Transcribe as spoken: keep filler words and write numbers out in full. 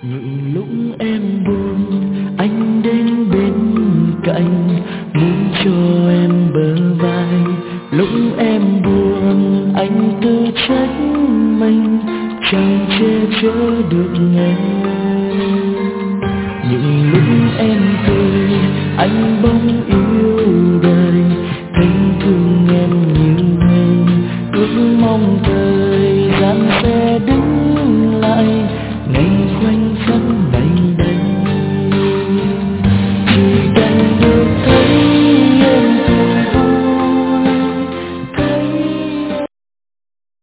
Những lúc em buồn, anh đến bên cạnh, muốn cho em bờ vai. Lúc em buồn, anh tự trách mình, chẳng che chở được em. Những lúc em cười, anh bỗng yêu